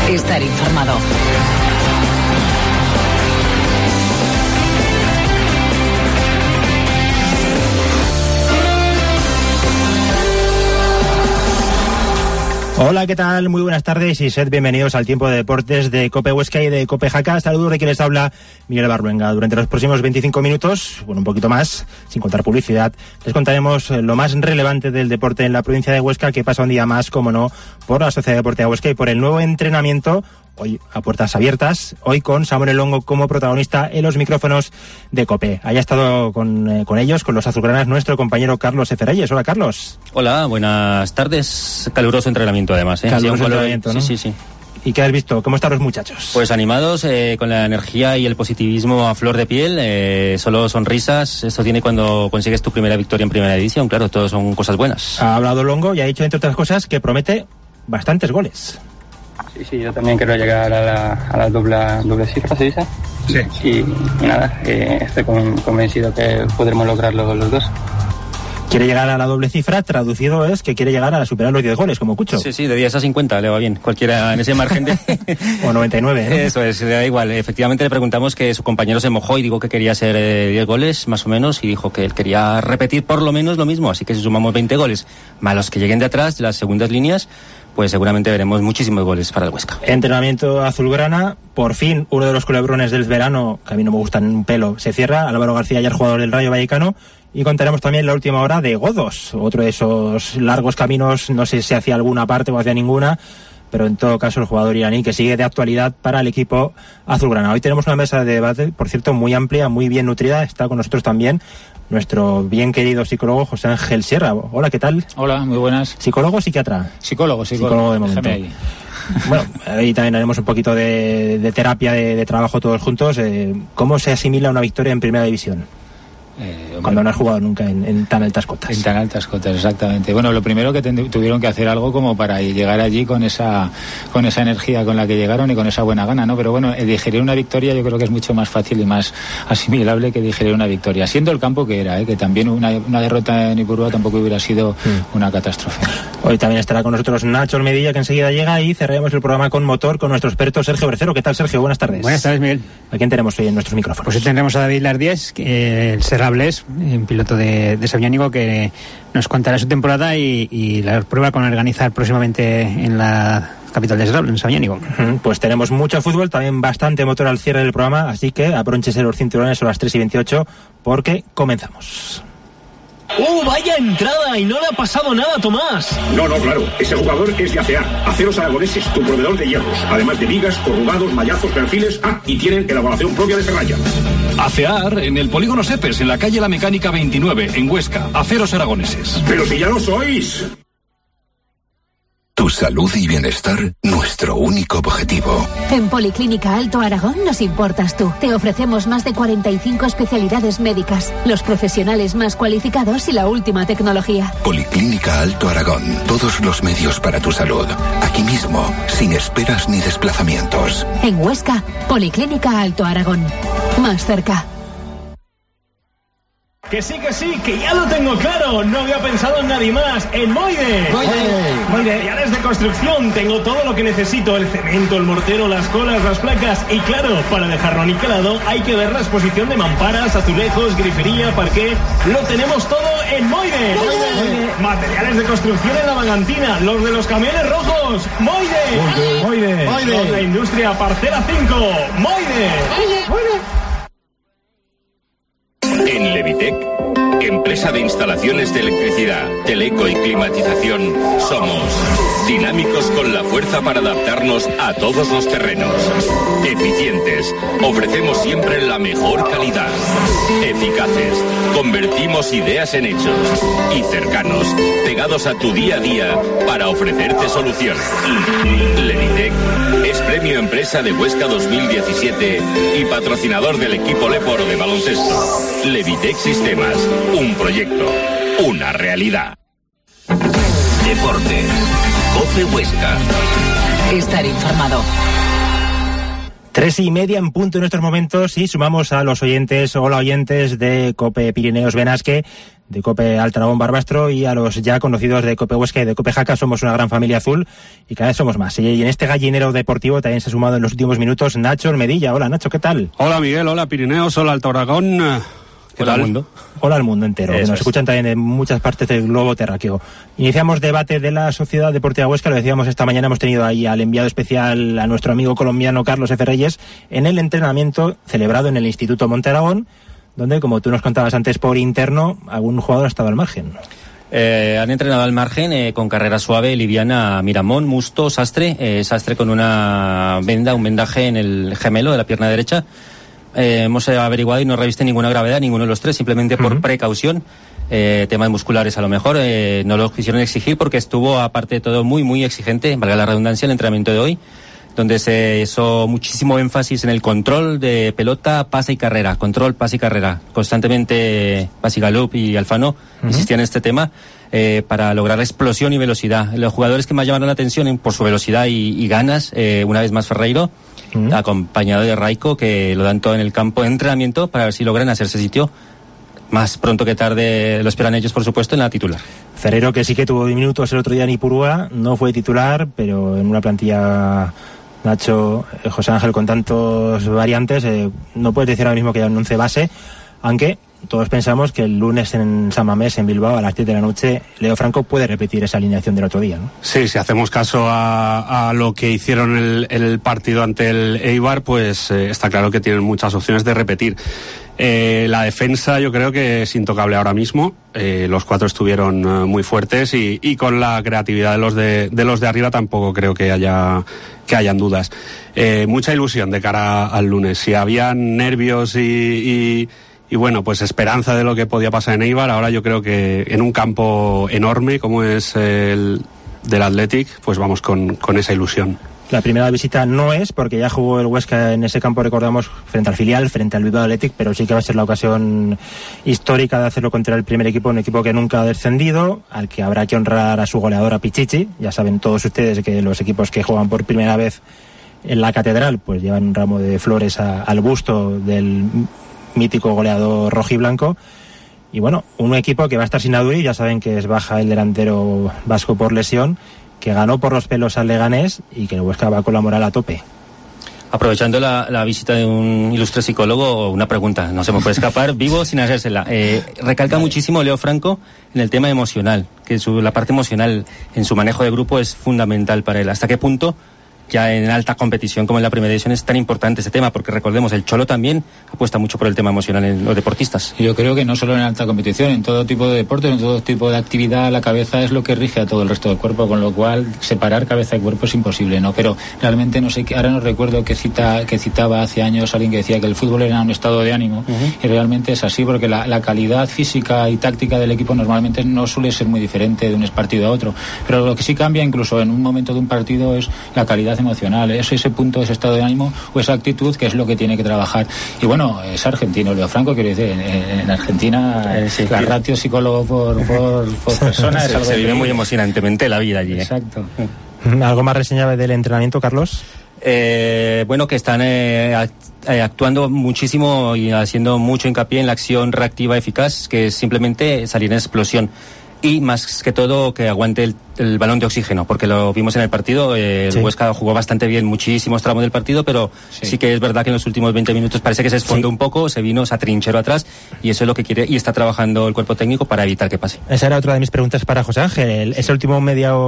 Estar informado. Hola, ¿qué tal? Muy buenas tardes y sed bienvenidos al tiempo de deportes de COPE Huesca y de COPE Jaca. Saludos de quien les habla, Miguel Barruenga. Durante los próximos 25 minutos, bueno, un poquito más, sin contar publicidad, les contaremos lo más relevante del deporte en la provincia de Huesca, que pasa un día más, como no, por la Sociedad Deportiva Huesca y por el nuevo entrenamiento, hoy a puertas abiertas, hoy con Samuel Longo como protagonista en los micrófonos de COPE. Haya estado con ellos, con los azulgranas, nuestro compañero Carlos F. Reyes. Hola, Carlos. Hola, buenas tardes. Caluroso entrenamiento además, ¿eh? Caluroso entrenamiento, ¿no? Sí. ¿Y qué has visto? ¿Cómo están los muchachos? Pues animados, con la energía y el positivismo a flor de piel, solo sonrisas. Esto tiene cuando consigues tu primera victoria en primera división, claro, todo son cosas buenas. Ha hablado Longo y ha dicho, entre otras cosas, que promete bastantes goles. Sí, yo también quiero llegar a la doble cifra, ¿se dice? Sí. Y nada, estoy convencido que podremos lograrlo los dos. Quiere llegar a la doble cifra, traducido es que quiere llegar a superar los 10 goles, como Cucho. Sí, de 10 a 50 le va bien, cualquiera en ese margen de... o 99, ¿no? Eso es, le da igual. Efectivamente le preguntamos que su compañero se mojó y dijo que quería hacer 10 goles, más o menos, y dijo que él quería repetir por lo menos lo mismo, así que si sumamos 20 goles, más los que lleguen de atrás, de las segundas líneas, pues seguramente veremos muchísimos goles para el Huesca. Entrenamiento azulgrana, por fin uno de los culebrones del verano, que a mí no me gustan un pelo, se cierra. Álvaro García, ayer jugador del Rayo Vallecano, y contaremos también la última hora de Godos, otro de esos largos caminos, no sé si hacia alguna parte o hacia ninguna, pero en todo caso el jugador iraní que sigue de actualidad para el equipo azulgrana. Hoy tenemos una mesa de debate, por cierto, muy amplia, muy bien nutrida. Está con nosotros también nuestro bien querido psicólogo José Ángel Sierra. Hola, ¿qué tal? Hola, muy buenas. ¿Psicólogo o psiquiatra? Psicólogo de momento. Bueno, ahí también haremos un poquito de terapia, de trabajo todos juntos. ¿Cómo se asimila una victoria en primera división? Cuando no has jugado nunca en tan altas cotas. En tan altas cotas, exactamente. Bueno, lo primero que tuvieron que hacer algo como para llegar allí con esa energía con la que llegaron y con esa buena gana, ¿no? Pero bueno, digerir una victoria yo creo que es mucho más fácil y más asimilable que digerir una victoria, siendo el campo que era, que también una derrota en Ipurúa tampoco hubiera sido una catástrofe. Hoy también estará con nosotros Nacho Almedilla, que enseguida llega, y cerraremos el programa con motor con nuestro experto Sergio Bercero. ¿Qué tal, Sergio? Buenas tardes. Buenas tardes, Miguel. ¿A quién tenemos hoy en nuestros micrófonos? Pues hoy tendremos a David Lardíez, el Serrables, un piloto de Sabiñánigo, que nos contará su temporada y la prueba con organizar próximamente en la capital de Serrable, en Sabiñánigo. Pues tenemos mucho fútbol, también bastante motor al cierre del programa, así que abrónchese los cinturones, son las 3:28, porque comenzamos. ¡Oh, vaya entrada! Y no le ha pasado nada a Tomás. No, claro. Ese jugador es de ACEAR. Aceros Aragoneses, tu proveedor de hierros. Además de vigas, corrugados, mallazos, perfiles. Y tienen elaboración propia de Serralla. ACEAR en el Polígono Sepes, en la calle La Mecánica 29, en Huesca. Aceros Aragoneses. ¡Pero si ya lo sois! Tu salud y bienestar, nuestro único objetivo. En Policlínica Alto Aragón nos importas tú. Te ofrecemos más de 45 especialidades médicas, los profesionales más cualificados y la última tecnología. Policlínica Alto Aragón. Todos los medios para tu salud. Aquí mismo, sin esperas ni desplazamientos. En Huesca, Policlínica Alto Aragón. Más cerca. Que sí, que ya lo tengo claro. No había pensado en nadie más. En Moide. Materiales de construcción. Tengo todo lo que necesito. El cemento, el mortero, las colas, las placas. Y claro, para dejarlo aniquilado hay que ver la exposición de mamparas, azulejos, grifería, parqué. Lo tenemos todo en Moide. Materiales de construcción en la Magantina. Los de los camiones rojos. Moide. Los de la industria Parcela 5. Moide. En Levitec, empresa de instalaciones de electricidad, teleco y climatización, somos dinámicos con la fuerza para adaptarnos a todos los terrenos. Eficientes, ofrecemos siempre la mejor calidad. Eficaces, convertimos ideas en hechos. Y cercanos, pegados a tu día a día para ofrecerte soluciones. Levitec es Premio Empresa de Huesca 2017 y patrocinador del equipo Leporo de baloncesto. Levitec Sistemas, un proyecto, una realidad. Deportes, COPE Huesca. Estar informado. 3:30 en punto en estos momentos y sumamos a los oyentes, hola oyentes de COPE Pirineos Benasque, de COPE Alto Aragón Barbastro y a los ya conocidos de COPE Huesca y de COPE Jaca. Somos una gran familia azul y cada vez somos más. Y en este gallinero deportivo también se ha sumado en los últimos minutos Nacho Medilla. Hola Nacho, ¿qué tal? Hola Miguel, hola Pirineos, hola Alto Aragón. Hola al mundo. Hola al mundo entero, que nos escuchan también en muchas partes del globo terráqueo. Iniciamos debate de la Sociedad Deportiva Huesca, lo decíamos esta mañana, hemos tenido ahí al enviado especial, a nuestro amigo colombiano Carlos F. Reyes, en el entrenamiento celebrado en el Instituto Monte Aragón, donde, como tú nos contabas antes por interno, algún jugador ha estado al margen. Han entrenado al margen con carrera suave, liviana, Miramón, Musto, Sastre, Sastre con una venda, un vendaje en el gemelo de la pierna derecha. Hemos averiguado y no reviste ninguna gravedad, ninguno de los tres, simplemente por precaución. Temas musculares a lo mejor, no lo quisieron exigir porque estuvo, aparte de todo, muy, muy exigente, valga la redundancia, el entrenamiento de hoy, donde se hizo muchísimo énfasis en el control de pelota, pase y carrera, control, pase y carrera. Constantemente Pasigalup y Alfano insistían en este tema para lograr explosión y velocidad. Los jugadores que más llamaron la atención por su velocidad y ganas, una vez más Ferreiro, acompañado de Raico, que lo dan todo en el campo de entrenamiento para ver si logran hacerse sitio. Más pronto que tarde lo esperan ellos, por supuesto, en la titular. Ferreiro, que sí que tuvo minutos el otro día en Ipurúa, no fue titular, pero en una plantilla, Nacho, José Ángel, con tantos variantes, no puedes decir ahora mismo que haya un 11 base, aunque todos pensamos que el lunes en San Mamés, en Bilbao, a las 10 de la noche, Leo Franco puede repetir esa alineación del otro día, ¿no? Sí, si hacemos caso a lo que hicieron el partido ante el Eibar, pues está claro que tienen muchas opciones de repetir. La defensa yo creo que es intocable ahora mismo. Los cuatro estuvieron muy fuertes y con la creatividad de los de arriba tampoco creo que hayan dudas. Mucha ilusión de cara al lunes. Si habían nervios y bueno, pues esperanza de lo que podía pasar en Eibar, ahora yo creo que en un campo enorme como es el del Athletic, pues vamos con esa ilusión. La primera visita no es, porque ya jugó el Huesca en ese campo, recordamos, frente al filial, frente al Bilbao Athletic, pero sí que va a ser la ocasión histórica de hacerlo contra el primer equipo, un equipo que nunca ha descendido, al que habrá que honrar a su goleador, a Pichichi. Ya saben todos ustedes que los equipos que juegan por primera vez en la catedral, pues llevan un ramo de flores al busto del mítico goleador rojiblanco. Y bueno, un equipo que va a estar sin Aduri, ya saben que es baja el delantero vasco por lesión, que ganó por los pelos al Leganés y que el Huesca va con la moral a tope. Aprovechando la visita de un ilustre psicólogo, una pregunta, no se me puede escapar, vivo sin hacérsela. Recalca muchísimo Leo Franco en el tema emocional, que la parte emocional en su manejo de grupo es fundamental para él. ¿Hasta qué punto ya en alta competición como en la primera edición es tan importante ese tema? Porque recordemos, el Cholo también apuesta mucho por el tema emocional en los deportistas. Yo creo que no solo en alta competición, en todo tipo de deporte, en todo tipo de actividad, la cabeza es lo que rige a todo el resto del cuerpo, con lo cual separar cabeza y cuerpo es imposible, ¿no? Pero realmente no sé, ahora no recuerdo que citaba hace años alguien que decía que el fútbol era un estado de ánimo, y realmente es así, porque la calidad física y táctica del equipo normalmente no suele ser muy diferente de un partido a otro, pero lo que sí cambia incluso en un momento de un partido es la calidad emocional, es ese punto, ese estado de ánimo o esa actitud que es lo que tiene que trabajar. Y bueno, es argentino Leo Franco, quiero decir, en Argentina la ratio psicólogo por persona es algo se vive muy emocionantemente la vida allí. Exacto. ¿Algo más reseñable del entrenamiento, Carlos? Bueno, que están actuando muchísimo y haciendo mucho hincapié en la acción reactiva eficaz, que es simplemente salir en explosión. Y más que todo que aguante el balón de oxígeno, porque lo vimos en el partido, el Huesca jugó bastante bien muchísimos tramos del partido, pero sí que es verdad que en los últimos 20 minutos parece que se esfondó un poco, se atrincheró atrás, y eso es lo que quiere y está trabajando el cuerpo técnico para evitar que pase. Esa era otra de mis preguntas para José Ángel. Ese último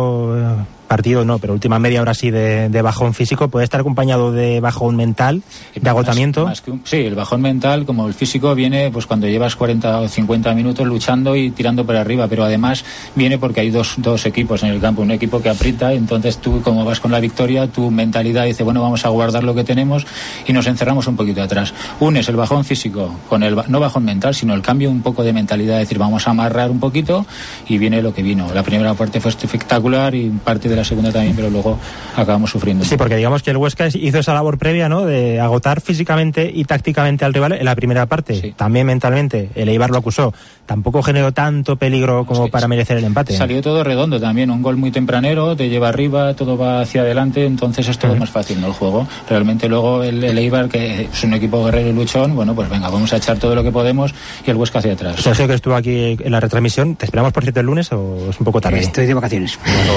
partido no, pero última media hora sí de bajón físico, ¿puede estar acompañado de bajón mental, de agotamiento? Sí, el bajón mental, como el físico, viene pues cuando llevas 40 o 50 minutos luchando y tirando por arriba, pero además viene porque hay dos equipos en el campo, un equipo que aprieta, entonces tú, como vas con la victoria, tu mentalidad dice, bueno, vamos a guardar lo que tenemos y nos encerramos un poquito atrás. Unes el bajón físico con el, no bajón mental, sino el cambio un poco de mentalidad, es decir, vamos a amarrar un poquito y viene lo que vino. La primera parte fue espectacular y parte de la segunda también, pero luego acabamos sufriendo. Sí, porque digamos que el Huesca hizo esa labor previa, ¿no?, de agotar físicamente y tácticamente al rival en la primera parte. Sí. También mentalmente, el Eibar lo acusó. Tampoco generó tanto peligro como para merecer el empate. Salió todo redondo también, un gol muy tempranero, te lleva arriba, todo va hacia adelante, entonces es todo más fácil, ¿no?, el juego. Realmente luego el Eibar, que es un equipo guerrero y luchón, bueno, pues venga, vamos a echar todo lo que podemos y el Huesca hacia atrás. Sergio, que estuvo aquí en la retransmisión, ¿te esperamos por cierto el lunes o es un poco tarde? Estoy de vacaciones.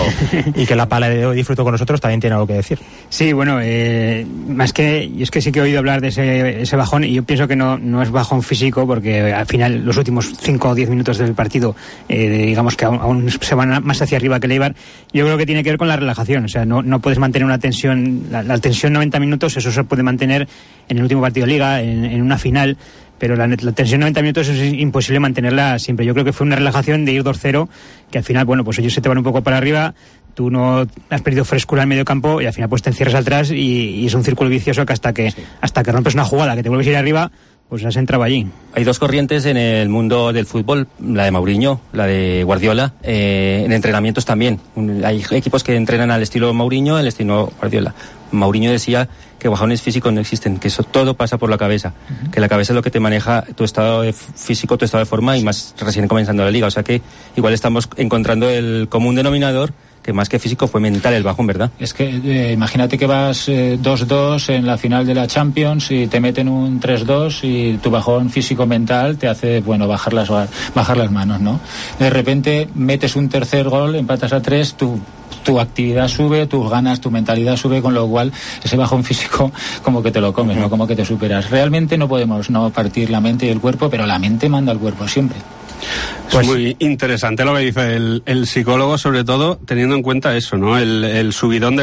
Y que la pala de hoy disfrutó con nosotros también tiene algo que decir. Sí, bueno, más que, y es que sí que he oído hablar de ese bajón, y yo pienso que no es bajón físico, porque al final los últimos 5 o 10 minutos del partido, digamos que aún se van más hacia arriba que el Eibar. Yo creo que tiene que ver con la relajación, o sea, no puedes mantener una tensión, la tensión 90 minutos, eso se puede mantener en el último partido de Liga, en una final, pero la tensión 90 minutos es imposible mantenerla siempre. Yo creo que fue una relajación de ir 2-0, que al final, bueno, pues ellos se te van un poco para arriba, tú no has perdido frescura en medio campo y al final pues te encierras atrás y es un círculo vicioso que hasta que rompes una jugada, que te vuelves a ir arriba, pues has entrado allí. Hay dos corrientes en el mundo del fútbol, la de Mourinho, la de Guardiola, en entrenamientos también. Hay equipos que entrenan al estilo Mourinho, al estilo Guardiola. Mourinho decía que bajones físicos no existen, que eso todo pasa por la cabeza, que la cabeza es lo que te maneja tu estado físico, tu estado de forma, y más recién comenzando la liga. O sea que igual estamos encontrando el común denominador, que más que físico fue mental el bajón, ¿verdad? Es que imagínate que vas 2-2 en la final de la Champions y te meten un 3-2 y tu bajón físico-mental te hace, bueno, bajar las manos, ¿no? De repente metes un tercer gol, empatas a 3, tu actividad sube, tus ganas, tu mentalidad sube, con lo cual ese bajón físico como que te lo comes, ¿no? Como que te superas. Realmente no podemos no partir la mente y el cuerpo, pero la mente manda al cuerpo siempre. Pues muy interesante lo que dice el psicólogo, sobre todo teniendo en cuenta eso, ¿no? El subidón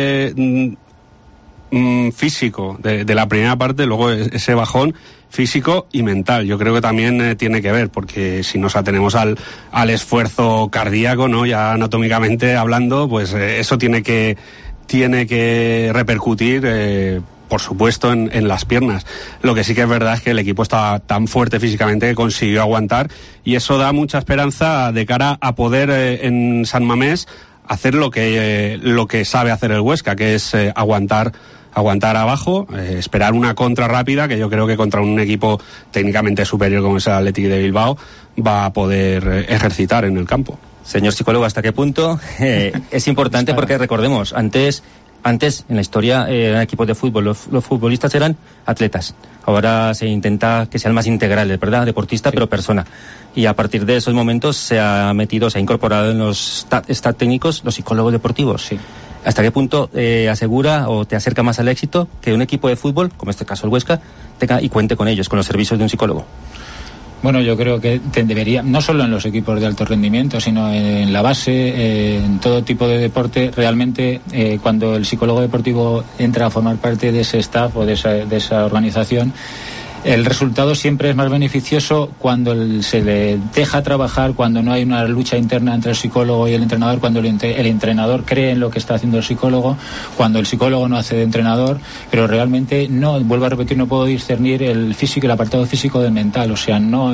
de físico de la primera parte, luego ese bajón físico y mental. Yo creo que también tiene que ver, porque si nos atenemos al esfuerzo cardíaco, ¿no?, ya anatómicamente hablando, pues eso tiene que repercutir por supuesto en las piernas. Lo que sí que es verdad es que el equipo estaba tan fuerte físicamente que consiguió aguantar, y eso da mucha esperanza de cara a poder en San Mamés hacer lo que sabe hacer el Huesca, que es aguantar abajo, esperar una contra rápida, que yo creo que contra un equipo técnicamente superior como es el Athletic de Bilbao va a poder ejercitar en el campo. Señor psicólogo, ¿hasta qué punto es importante? Porque recordemos, antes en la historia eran equipos de fútbol, los futbolistas eran atletas. Ahora se intenta que sean más integrales, ¿verdad? Deportista, pero persona. Y a partir de esos momentos se ha incorporado en los staff técnicos los psicólogos deportivos. Sí. ¿Hasta qué punto asegura o te acerca más al éxito que un equipo de fútbol, como este caso el Huesca, tenga y cuente con ellos, con los servicios de un psicólogo? Bueno, yo creo que debería, no solo en los equipos de alto rendimiento, sino en la base, en todo tipo de deporte. Realmente, cuando el psicólogo deportivo entra a formar parte de ese staff o de esa organización, el resultado siempre es más beneficioso cuando se le deja trabajar, cuando no hay una lucha interna entre el psicólogo y el entrenador, cuando el entrenador cree en lo que está haciendo el psicólogo, cuando el psicólogo no hace de entrenador, pero realmente no, vuelvo a repetir, no puedo discernir el físico, el apartado físico del mental, o sea, no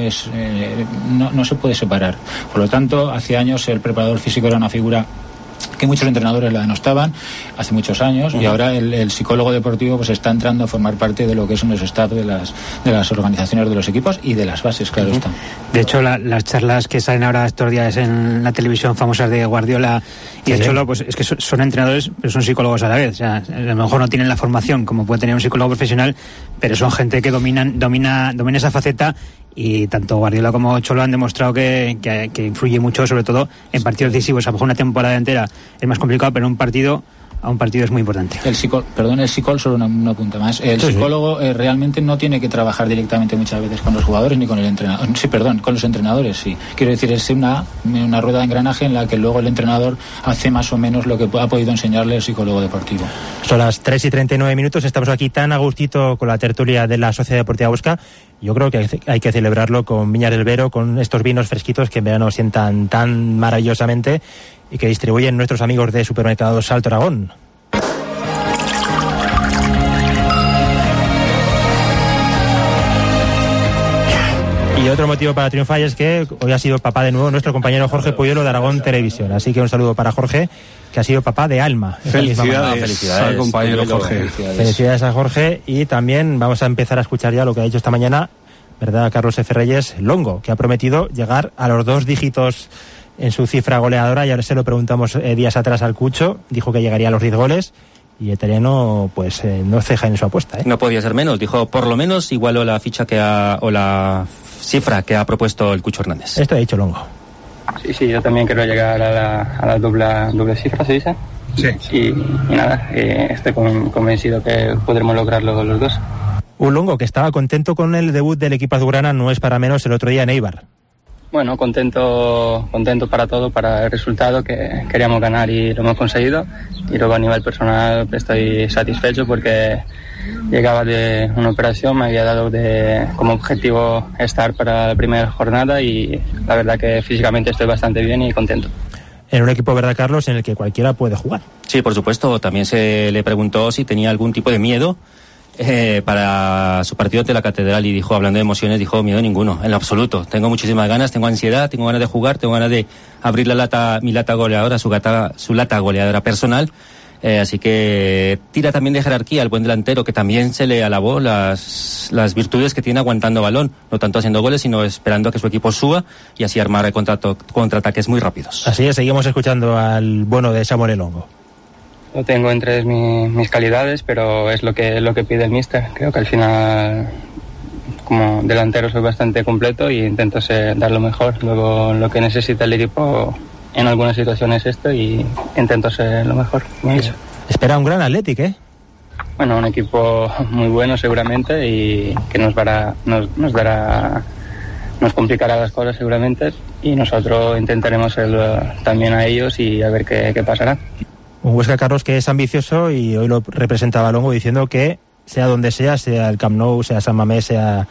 se puede separar. Por lo tanto, hace años el preparador físico era una figura que muchos entrenadores la denostaban hace muchos años, y ahora el psicólogo deportivo pues está entrando a formar parte de lo que son los staff de las organizaciones de los equipos y de las bases, claro está. De hecho, las charlas que salen ahora estos días en la televisión famosas de Guardiola y de Cholo, pues es que son entrenadores, pero son psicólogos a la vez. O sea, a lo mejor no tienen la formación como puede tener un psicólogo profesional, pero son gente que domina esa faceta. Y tanto Guardiola como Cholo han demostrado que influye mucho, sobre todo en partidos decisivos. A lo mejor una temporada entera es más complicado, pero a un partido es muy importante. El psicólogo, solo una punta más. El psicólogo realmente no tiene que trabajar directamente muchas veces con los jugadores ni con el entrenador. Con los entrenadores, sí. Quiero decir, es una rueda de engranaje en la que luego el entrenador hace más o menos lo que ha podido enseñarle el psicólogo deportivo. Son las 3:39, estamos aquí tan a gustito con la tertulia de la Sociedad Deportiva Huesca. Yo creo que hay que celebrarlo con Viñas del Vero, con estos vinos fresquitos que en verano sientan tan maravillosamente y que distribuyen nuestros amigos de Supermercados Salto Aragón. Y otro motivo para triunfar es que hoy ha sido papá de nuevo nuestro compañero Jorge Puyuelo de Aragón Televisión. Así que un saludo para Jorge, que ha sido papá de Alma. Felicidades al compañero Jorge. Felicidades a Jorge. Y también vamos a empezar a escuchar ya lo que ha dicho esta mañana, ¿verdad, Carlos F. Reyes? Longo, que ha prometido llegar a los 2 dígitos en su cifra goleadora. Ya se lo preguntamos días atrás al Cucho, dijo que llegaría a los 10 goles. Y el italiano, pues, no ceja en su apuesta, ¿eh? No podía ser menos. Dijo, por lo menos igualó la ficha o la cifra que ha propuesto el Cucho Hernández. Esto ha dicho Longo. Sí, yo también quiero llegar a la doble cifra, ¿se dice? Sí. Y nada, estoy convencido que podremos lograrlo los dos. Un Longo que estaba contento con el debut del equipo azulgrana, no es para menos, el otro día en Eibar. Bueno, contento para todo, para el resultado, que queríamos ganar y lo hemos conseguido. Y luego a nivel personal estoy satisfecho porque llegaba de una operación, me había dado como objetivo estar para la primera jornada y la verdad que físicamente estoy bastante bien y contento. En un equipo, ¿verdad, Carlos?, en el que cualquiera puede jugar. Sí, por supuesto. También se le preguntó si tenía algún tipo de miedo para su partido ante la Catedral y dijo, hablando de emociones, dijo, miedo ninguno, en lo absoluto. Tengo muchísimas ganas, tengo ansiedad, tengo ganas de jugar, tengo ganas de abrir mi lata goleadora, su lata goleadora personal. Así que tira también de jerarquía el buen delantero, que también se le alabó las virtudes que tiene aguantando balón, no tanto haciendo goles, sino esperando a que su equipo suba y así armar contraataques muy rápidos. Así es, seguimos escuchando al bueno de Samuel Longo. Lo tengo entre mis calidades, pero es lo que pide el míster. Creo que al final, como delantero, soy bastante completo y intento dar lo mejor. Luego, lo que necesita el equipo en algunas situaciones y intento ser lo mejor. Espera un gran Athletic, ¿eh? Bueno, un equipo muy bueno seguramente y que nos complicará las cosas seguramente y nosotros intentaremos también a ellos y a ver qué pasará. Un Huesca, Carlos, que es ambicioso y hoy lo representaba Longo diciendo que sea donde sea el Camp Nou, sea San Mamés, sea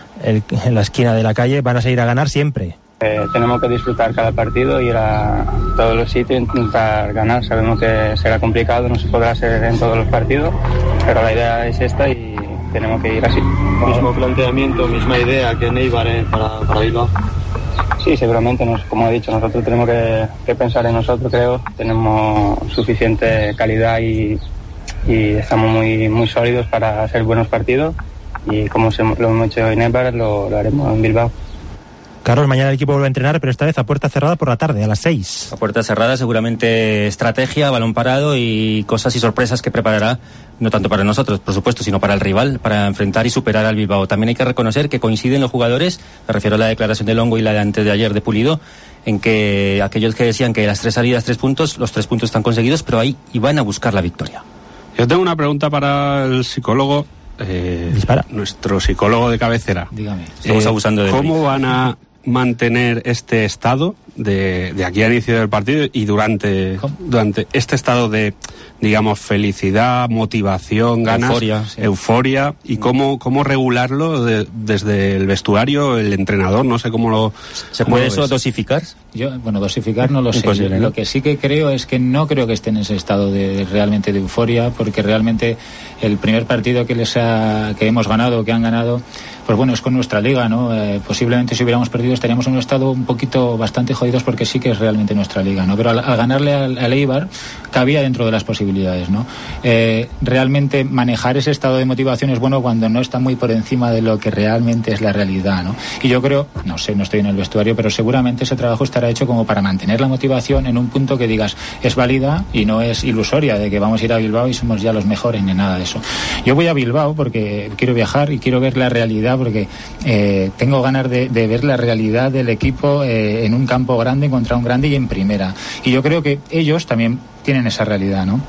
en la esquina de la calle, van a seguir a ganar siempre. Tenemos que disfrutar cada partido, ir a todos los sitios, intentar ganar. Sabemos que será complicado, no se podrá hacer en todos los partidos, pero la idea es esta y tenemos que ir así. Mismo planteamiento, misma idea que en Eibar para Bilbao. Sí, seguramente, como he dicho, nosotros tenemos que pensar en nosotros, creo. Tenemos suficiente calidad y estamos muy, muy sólidos para hacer buenos partidos y como lo hemos hecho en Eibar, lo haremos en Bilbao. Carlos, mañana el equipo vuelve a entrenar, pero esta vez a puerta cerrada por la tarde, a las 6. A puerta cerrada, seguramente estrategia, balón parado y cosas y sorpresas que preparará, no tanto para nosotros, por supuesto, sino para el rival, para enfrentar y superar al Bilbao. También hay que reconocer que coinciden los jugadores, me refiero a la declaración de Longo y la de antes de ayer de Pulido, en que aquellos que decían que las 3 salidas, 3 puntos, los 3 puntos están conseguidos, pero ahí iban a buscar la victoria. Yo tengo una pregunta para el psicólogo. Dispara. Nuestro psicólogo de cabecera. Dígame. Estamos abusando de ¿Cómo van a mantener este estado de aquí al inicio del partido y durante este estado de, digamos, felicidad, motivación, ganas, euforia y cómo regularlo desde el vestuario, el entrenador, no sé cómo lo... ¿Se puede eso dosificar? Dosificar no lo sé. Imposible, ¿no? Lo que sí que creo es que no creo que esté en ese estado realmente de euforia, porque realmente el primer partido que hemos ganado, que han ganado, pues bueno, es con nuestra liga, ¿no? Posiblemente si hubiéramos perdido estaríamos en un estado un poquito bastante jodidos porque sí que es realmente nuestra liga, ¿no? Pero al ganarle al Eibar cabía dentro de las posibilidades, ¿no? Realmente manejar ese estado de motivación es bueno cuando no está muy por encima de lo que realmente es la realidad, ¿no? Y yo creo, no sé, no estoy en el vestuario, pero seguramente ese trabajo estará hecho como para mantener la motivación en un punto que digas es válida y no es ilusoria de que vamos a ir a Bilbao y somos ya los mejores ni nada de eso. Yo voy a Bilbao porque quiero viajar y quiero ver la realidad, porque tengo ganas de ver la realidad del equipo en un campo grande contra un grande y en primera. Y yo creo que ellos también tienen esa realidad, ¿no?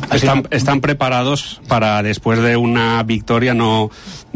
Están preparados para después de una victoria no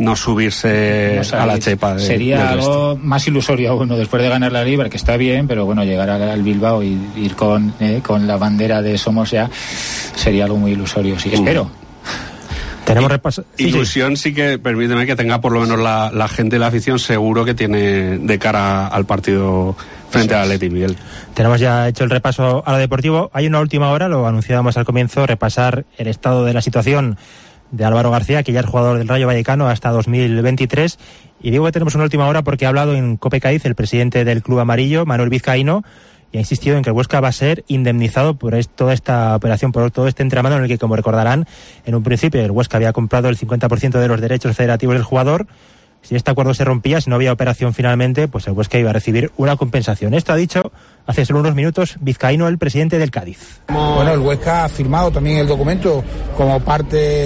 subirse a la chepa. Sería algo más ilusorio aún, ¿no? Después de ganar la Liga, que está bien, pero bueno, llegar al Bilbao y ir con la bandera de Somos ya sería algo muy ilusorio, sí, espero. Tenemos repaso. Ilusión sí que, permíteme, que tenga por lo menos la gente de la afición, seguro que tiene de cara al partido frente al Athletic, Miguel. Tenemos ya hecho el repaso a lo deportivo. Hay una última hora, lo anunciábamos al comienzo, repasar el estado de la situación de Álvaro García, que ya es jugador del Rayo Vallecano hasta 2023. Y digo que tenemos una última hora porque ha hablado en COPE Cádiz el presidente del Club Amarillo, Manuel Vizcaíno, y ha insistido en que el Huesca va a ser indemnizado por toda esta operación, por todo este entramado en el que, como recordarán, en un principio el Huesca había comprado el 50% de los derechos federativos del jugador. Si este acuerdo se rompía, si no había operación finalmente, pues el Huesca iba a recibir una compensación. Esto ha dicho hace solo unos minutos Vizcaíno, el presidente del Cádiz. Bueno, el Huesca ha firmado también el documento como parte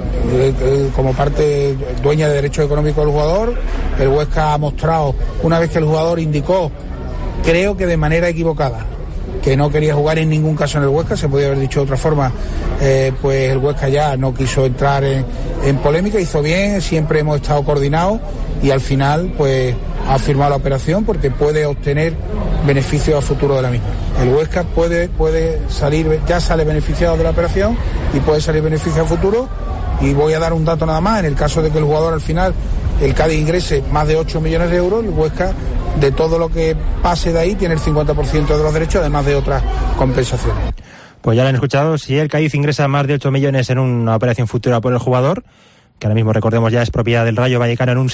dueña de derechos económicos del jugador. El Huesca ha mostrado, una vez que el jugador indicó, creo que de manera equivocada, que no quería jugar en ningún caso en el Huesca, se podía haber dicho de otra forma, pues el Huesca ya no quiso entrar en polémica, hizo bien, siempre hemos estado coordinados y al final pues ha firmado la operación porque puede obtener beneficios a futuro de la misma. El Huesca puede salir, ya sale beneficiado de la operación y puede salir beneficiado a futuro. Y voy a dar un dato nada más, en el caso de que el jugador al final, el Cádiz ingrese más de 8 millones de euros, el Huesca, de todo lo que pase de ahí, tiene el 50% de los derechos, además de otras compensaciones. Pues ya lo han escuchado, si el Cádiz ingresa más de 8 millones en una operación futura por el jugador, que ahora mismo recordemos ya es propiedad del Rayo Vallecano en un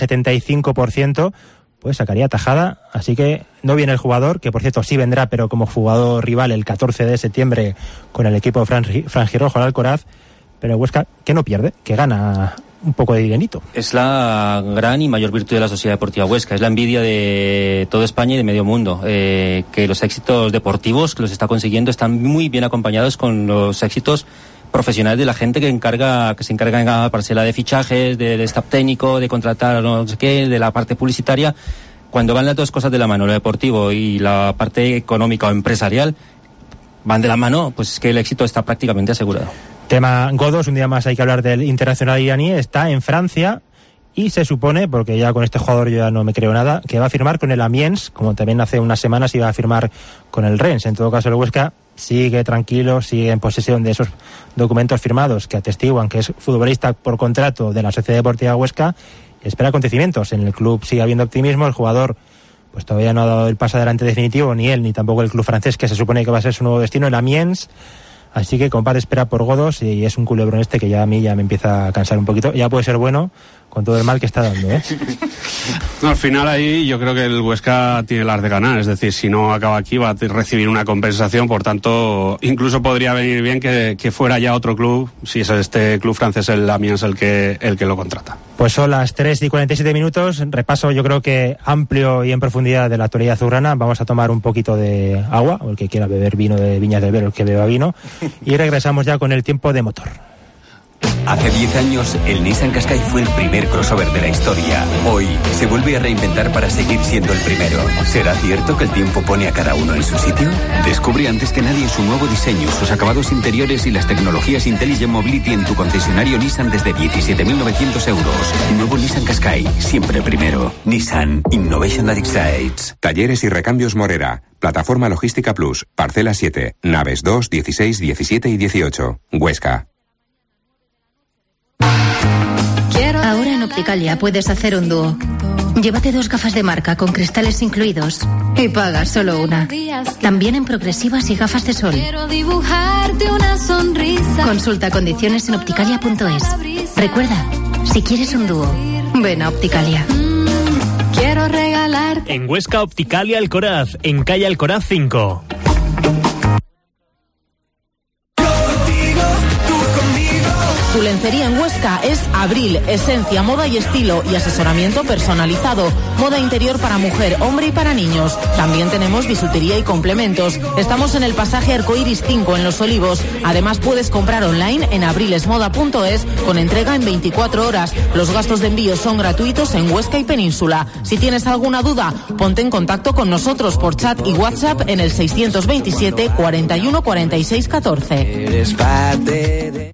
75%, pues sacaría tajada, así que no viene el jugador, que por cierto sí vendrá, pero como jugador rival el 14 de septiembre con el equipo franjirrojo al Alcoraz, pero el Huesca, que no pierde, que gana un poco de dinerito. Es la gran y mayor virtud de la Sociedad Deportiva Huesca, es la envidia de toda España y de medio mundo, que los éxitos deportivos que los está consiguiendo están muy bien acompañados con los éxitos profesionales de la gente que se encarga en la parcela de fichajes, del staff técnico, de contratar no sé qué, de la parte publicitaria. Cuando van las dos cosas de la mano, lo deportivo y la parte económica o empresarial, van de la mano, pues es que el éxito está prácticamente asegurado. Tema Godos, un día más hay que hablar del internacional iraní, está en Francia y se supone, porque ya con este jugador yo ya no me creo nada, que va a firmar con el Amiens, como también hace unas semanas iba a firmar con el Rennes. En todo caso el Huesca sigue tranquilo, sigue en posesión de esos documentos firmados que atestiguan que es futbolista por contrato de la Sociedad Deportiva Huesca y espera acontecimientos. En el club sigue habiendo optimismo, el jugador pues todavía no ha dado el paso adelante definitivo, ni él ni tampoco el club francés, que se supone que va a ser su nuevo destino, el Amiens. Así que compadre espera por Godos y es un culebrón que ya a mí ya me empieza a cansar un poquito. Ya puede ser bueno con todo el mal que está dando, ¿eh? No, al final ahí yo creo que el Huesca tiene las de ganar, es decir, si no acaba aquí va a recibir una compensación, por tanto incluso podría venir bien que fuera ya otro club, si es este club francés el Amiens el que lo contrata. Pues son las 3:47, repaso yo creo que amplio y en profundidad de la actualidad azulgrana. Vamos a tomar un poquito de agua, o el que quiera beber vino de Viñas del Ver, el que beba vino, y regresamos ya con el tiempo de motor. Hace 10 años, el Nissan Qashqai fue el primer crossover de la historia. Hoy, se vuelve a reinventar para seguir siendo el primero. ¿Será cierto que el tiempo pone a cada uno en su sitio? Descubre antes que nadie su nuevo diseño, sus acabados interiores y las tecnologías Intelligent Mobility en tu concesionario Nissan desde 17.900 euros. Nuevo Nissan Qashqai, siempre primero. Nissan Innovation that excites. Talleres y recambios Morera. Plataforma Logística Plus. Parcela 7. Naves 2, 16, 17 y 18. Huesca. Ahora en Opticalia puedes hacer un dúo. Llévate 2 gafas de marca con cristales incluidos y pagas solo una. También en progresivas y gafas de sol. Consulta condiciones en opticalia.es. Recuerda, si quieres un dúo, ven a Opticalia. Quiero regalar. En Huesca, Opticalia Alcoraz, en calle Alcoraz 5. Tu lencería en Huesca es Abril, esencia, moda y estilo y asesoramiento personalizado. Moda interior para mujer, hombre y para niños. También tenemos bisutería y complementos. Estamos en el pasaje Arcoiris 5 en Los Olivos. Además puedes comprar online en abrilesmoda.es con entrega en 24 horas. Los gastos de envío son gratuitos en Huesca y Península. Si tienes alguna duda, ponte en contacto con nosotros por chat y WhatsApp en el 627 41 46 14. Eres parte de...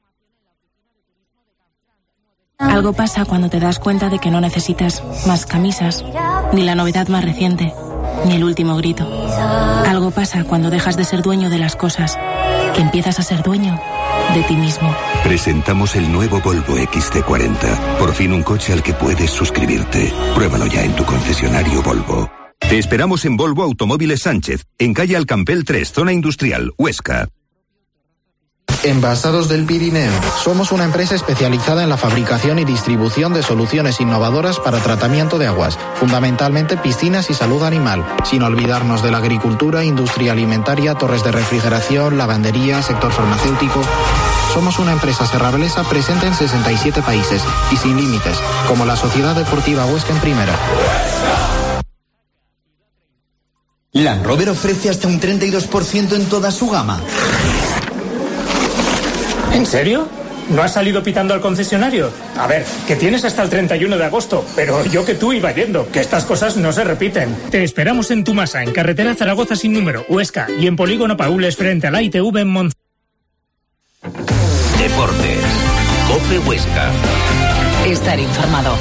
Algo pasa cuando te das cuenta de que no necesitas más camisas, ni la novedad más reciente, ni el último grito. Algo pasa cuando dejas de ser dueño de las cosas, que empiezas a ser dueño de ti mismo. Presentamos el nuevo Volvo XC40. Por fin un coche al que puedes suscribirte. Pruébalo ya en tu concesionario Volvo. Te esperamos en Volvo Automóviles Sánchez, en calle Alcampel 3, zona industrial, Huesca. Envasados del Pirineo. Somos una empresa especializada en la fabricación y distribución de soluciones innovadoras para tratamiento de aguas, fundamentalmente piscinas y salud animal, sin olvidarnos de la agricultura, industria alimentaria, torres de refrigeración, lavandería, sector farmacéutico. Somos una empresa serrabelesa presente en 67 países y sin límites, como la Sociedad Deportiva Huesca en Primera. Land Rover ofrece hasta un 32% en toda su gama. ¿En serio? ¿No has salido pitando al concesionario? A ver, que tienes hasta el 31 de agosto, pero yo que tú iba yendo, que estas cosas no se repiten. Te esperamos en Tumasa, en carretera Zaragoza sin número, Huesca, y en Polígono Paules frente a la ITV en Monza. Deportes. COPE Huesca. Estar informado.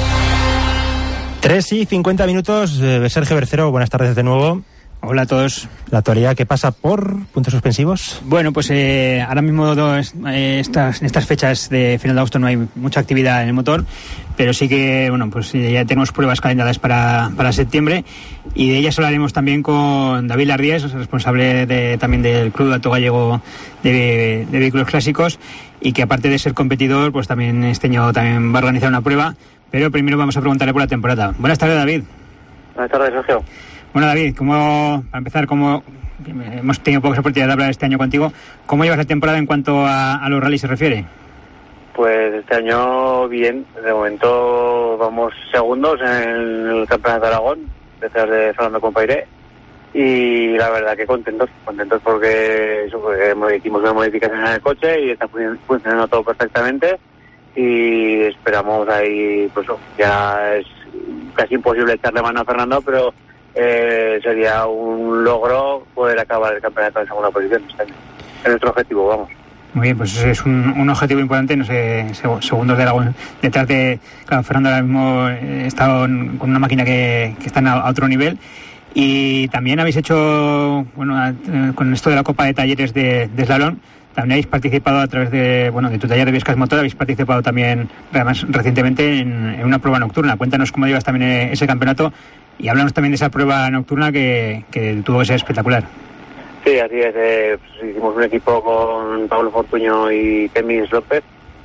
3:50. Sergio Bercero, buenas tardes de nuevo. Hola a todos. La actualidad que pasa por puntos suspensivos. Bueno, pues ahora mismo en estas fechas de final de agosto no hay mucha actividad en el motor, pero sí que bueno, pues ya tenemos pruebas calendarizadas para septiembre, y de ellas hablaremos también con David Lardiés, responsable también del Club Alto Gallego de Vehículos Clásicos, y que aparte de ser competidor, pues también este año también va a organizar una prueba. Pero primero vamos a preguntarle por la temporada. Buenas tardes, David. Buenas tardes, Sergio. Bueno, David, para empezar, hemos tenido pocas oportunidades de hablar este año contigo, ¿cómo llevas la temporada en cuanto a los rallies se refiere? Pues este año bien, de momento vamos segundos en el Campeonato de Aragón, detrás de Fernando Compairé, y la verdad que contentos porque hicimos una modificación en el coche y está funcionando todo perfectamente, y esperamos ahí, pues ya es casi imposible echarle mano a Fernando, pero sería un logro poder acabar el campeonato en segunda posición este año. Es nuestro objetivo, vamos. Muy bien, pues es un objetivo importante, no sé, segundos de Aragón. Detrás de, claro, Fernando ahora mismo está con una máquina que está a otro nivel. Y también habéis hecho, bueno, con esto de la Copa de Talleres de Slalom, también habéis participado a través de tu taller de Viescas Motor, habéis participado también, además recientemente, en una prueba nocturna. Cuéntanos cómo llevas también ese campeonato y háblanos también de esa prueba nocturna que tuvo que ser espectacular. Sí, así es. Pues hicimos un equipo con Pablo Fortuño y Temis López,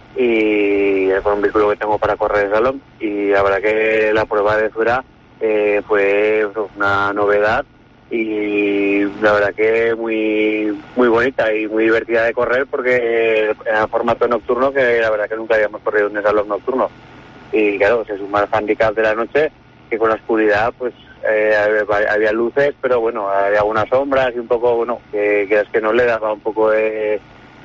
y con un vehículo que tengo para correr slalom, y la verdad que la prueba de Zura fue una novedad, y la verdad que muy muy bonita y muy divertida de correr, porque era formato nocturno, que la verdad que nunca habíamos corrido un slalom nocturno, y claro, se suma el handicap de la noche, que con la oscuridad pues había luces, pero bueno, había algunas sombras y un poco, bueno, que es que no le daba un poco de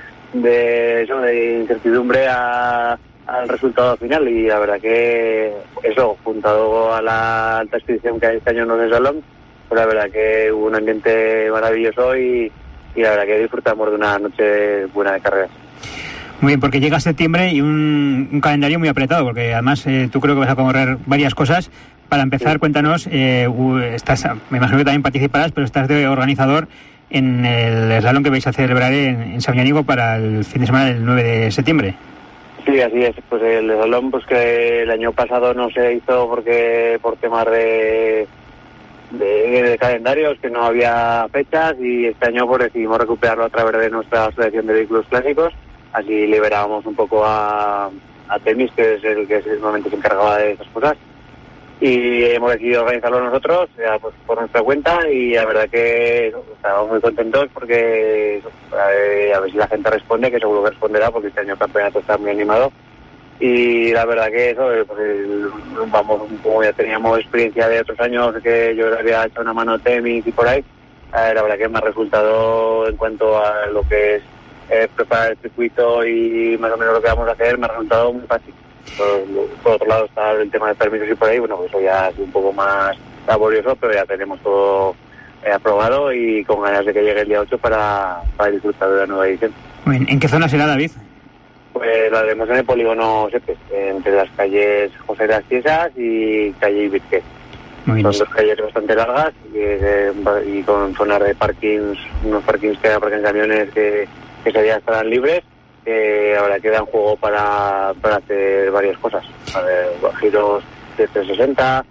incertidumbre al resultado final, y la verdad que eso, juntado a la alta expedición que hay este año en los slalom, pues la verdad que hubo un ambiente maravilloso, y la verdad que disfrutamos de una noche buena de carreras. Muy bien, porque llega septiembre y un calendario muy apretado, porque además tú creo que vas a correr varias cosas. Para empezar, sí. Cuéntanos, me imagino que también participarás, pero estás de organizador en el slalom que vais a celebrar en Sabiñánigo para el fin de semana del 9 de septiembre. Sí, así es. Pues el slalom, pues que el año pasado no se hizo porque por temas de calendarios, que no había fechas, y este año pues decidimos recuperarlo a través de nuestra asociación de vehículos clásicos. Así liberábamos un poco a Temis, que es el que normalmente se encargaba de esas cosas, y hemos decidido organizarlo nosotros, ya, pues, por nuestra cuenta, y la verdad que estamos muy contentos porque a ver si la gente responde, que seguro que responderá, porque este año el campeonato está muy animado, y la verdad que eso, pues, vamos, como ya teníamos experiencia de otros años, que yo le había hecho una mano a Temis y por ahí, la verdad que me ha resultado, en cuanto a lo que es preparar el circuito y más o menos lo que vamos a hacer, me ha resultado muy fácil. Por otro lado está el tema de permisos y por ahí, bueno, pues eso ya es un poco más laborioso, pero ya tenemos todo aprobado y con ganas de que llegue el día 8 para disfrutar de la nueva edición. Muy bien. ¿En qué zona será, David? Pues la haremos en el polígono Sepes, entre las calles José de las Tiesas y calle Ibirque. Son dos calles bastante largas y con zonas de parkings, unos parkings que aparcan camiones que ese día estarán libres. Ahora queda en juego para hacer varias cosas, giros de 360,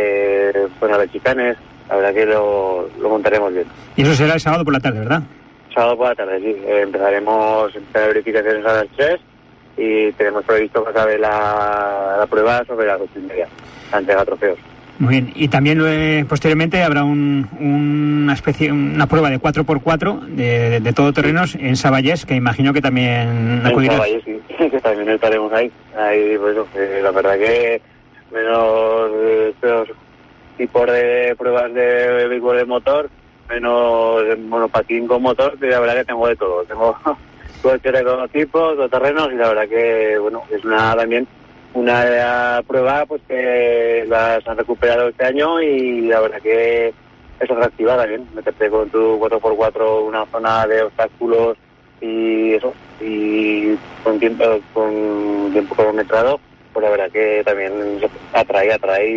zona de chicanes, la verdad que lo montaremos bien. Y eso será el sábado por la tarde, ¿verdad? sábado por la tarde, sí. Empezaremos a verificaciones a las 3 y tenemos previsto que acabe la prueba sobre las 8:30, la entrega de trofeos. Muy bien, y también posteriormente habrá una prueba de 4x4 de todoterrenos en Saballés, que imagino que también acudirá. En Saballés, sí, que también estaremos ahí. Ahí, pues la verdad que menos estos tipos de pruebas de vehículos de motor, menos monopatín con motor, que la verdad que tengo de todo. Tengo coches de todo tipo, todoterrenos, y la verdad que, es una prueba pues que las han recuperado este año, y la verdad que es atractiva también, meterte con tu 4x4 una zona de obstáculos y eso, y con tiempo cronometrado, pues la verdad que también atrae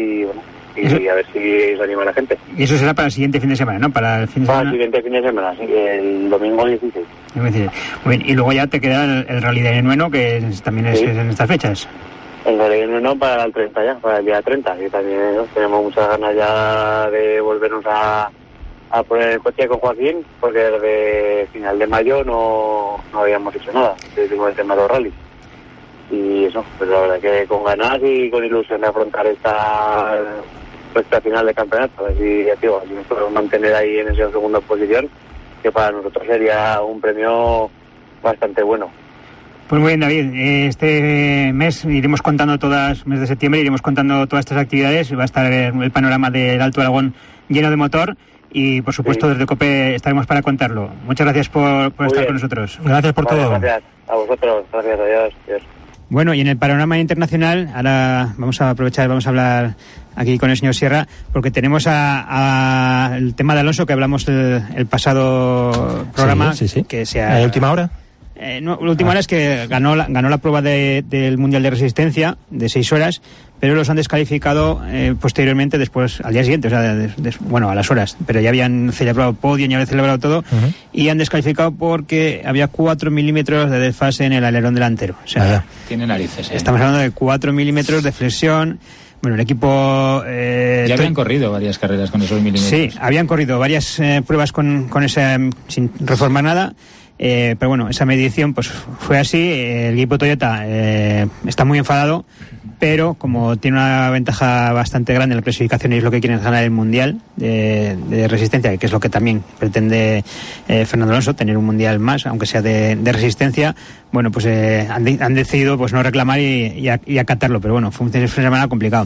y a ver si se anima la gente. Y eso será para el siguiente fin de semana, ¿no? Para el siguiente fin de semana, sí, el domingo 16. Muy bien, y luego ya te queda el Rally de Nueno, que también es en estas fechas. El Rally de Nueno para el 30 ya, para el día 30, y también tenemos muchas ganas ya de volvernos a poner el coche con Joaquín, porque desde final de mayo no habíamos hecho nada, desde el tema de los rallies. Y eso, pues la verdad que con ganas y con ilusión de afrontar esta final de campeonato, así nos podemos mantener ahí en esa segunda posición, que para nosotros sería un premio bastante bueno. Pues muy bien, David, este mes iremos contando mes de septiembre iremos contando todas estas actividades, va a estar el panorama del Alto Aragón lleno de motor, y por supuesto desde COPE estaremos para contarlo. Muchas gracias por estar con nosotros. Gracias por todo. Gracias a vosotros, gracias, adiós. Bueno, y en el panorama internacional, ahora vamos a hablar aquí con el señor Sierra, porque tenemos el tema de Alonso, que hablamos el pasado programa. Sí. Que sea ¿La última hora? La última hora es que ganó la prueba del Mundial de Resistencia de 6 horas, pero los han descalificado posteriormente, después, al día siguiente, o sea, a las horas, pero ya habían celebrado podio, ya habían celebrado todo, y han descalificado porque había 4 milímetros de desfase en el alerón delantero. O sea, tiene narices. Estamos hablando de 4 milímetros de flexión. Bueno, el equipo... ya habían corrido varias carreras con esos milímetros. Sí, habían corrido varias pruebas con esa, sin reformar nada. Pero bueno, esa medición pues fue así. El equipo Toyota está muy enfadado, pero como tiene una ventaja bastante grande en la clasificación y es lo que quieren ganar el Mundial de Resistencia, que es lo que también pretende Fernando Alonso, tener un Mundial más, aunque sea de Resistencia, bueno, pues han decidido pues no reclamar y acatarlo, pero bueno, fue un fin de semana complicado.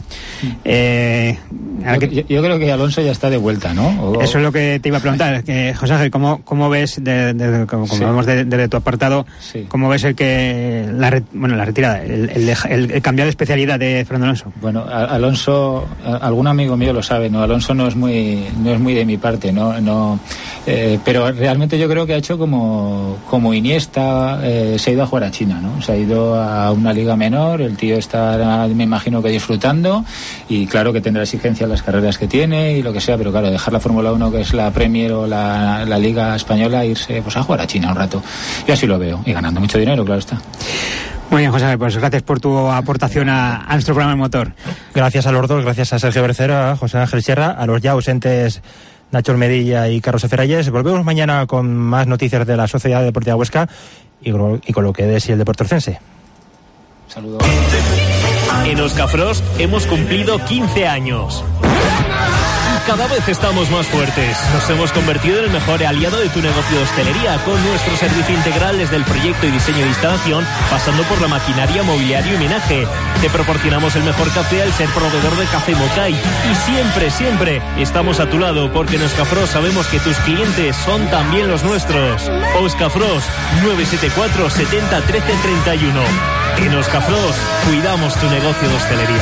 Yo creo que Alonso ya está de vuelta, ¿no? Eso es lo que te iba a preguntar, José Ángel, ¿cómo ves, como vamos desde tu apartado, cómo ves la retirada, el cambiar de especialidad de Fernando Alonso? Bueno, Alonso, algún amigo mío lo sabe, ¿no? Alonso no es muy de mi parte, ¿no? Pero realmente yo creo que ha hecho como Iniesta, se ha ido a jugar a China, ¿no? Se ha ido a una liga menor, el tío está, me imagino que disfrutando, y claro que tendrá exigencia en las carreras que tiene y lo que sea, pero claro, dejar la Fórmula 1, que es la Premier o la Liga Española, irse pues a jugar a China un rato. Yo así lo veo, y ganando mucho dinero, claro está. Muy bien, José, pues gracias por tu aportación a nuestro programa de motor. Gracias a los dos, gracias a Sergio Bercero, a José Ángel Sierra, a los ya ausentes Nacho Almedilla y Carlos Ferrayes. Volvemos mañana con más noticias de la Sociedad Deportiva Huesca y con lo que es el deporte orcense. Saludos. En Oscafrost hemos cumplido 15 años. Cada vez estamos más fuertes. Nos hemos convertido en el mejor aliado de tu negocio de hostelería, con nuestro servicio integral desde el proyecto y diseño de instalación, pasando por la maquinaria, mobiliario y menaje. Te proporcionamos el mejor café al ser proveedor de Café Mocay. Y siempre estamos a tu lado, porque en Oscafrost sabemos que tus clientes son también los nuestros. Oscafrost, 974 70 13 31. En Oscafrost cuidamos tu negocio de hostelería.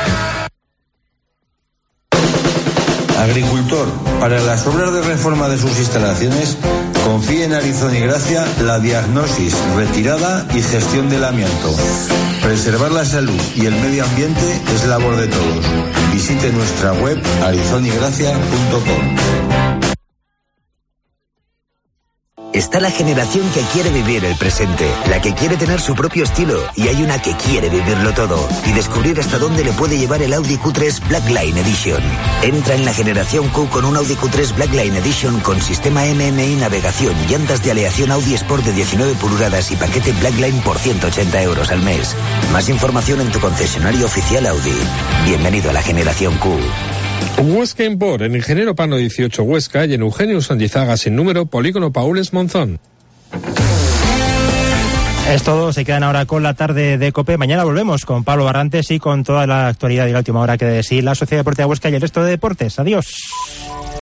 Agricultor, para las obras de reforma de sus instalaciones, confíe en Arizona y Gracia la diagnosis, retirada y gestión del amianto. Preservar la salud y el medio ambiente es labor de todos. Visite nuestra web arizonigracia.com. Está la generación que quiere vivir el presente, la que quiere tener su propio estilo, y hay una que quiere vivirlo todo y descubrir hasta dónde le puede llevar el Audi Q3 Blackline Edition. Entra en la generación Q con un Audi Q3 Blackline Edition con sistema MMI navegación, llantas de aleación Audi Sport de 19 pulgadas y paquete Blackline por 180 euros al mes. Más información en tu concesionario oficial Audi. Bienvenido a la generación Q. Huesca Import, en Ingeniero Pano 18 Huesca y en Eugenio Sandizaga sin número, Polígono Paules Monzón. Es todo, se quedan ahora con la tarde de COPE. Mañana volvemos con Pablo Barrantes y con toda la actualidad y la última hora que decir la Sociedad Deportiva Huesca y el resto de deportes. Adiós.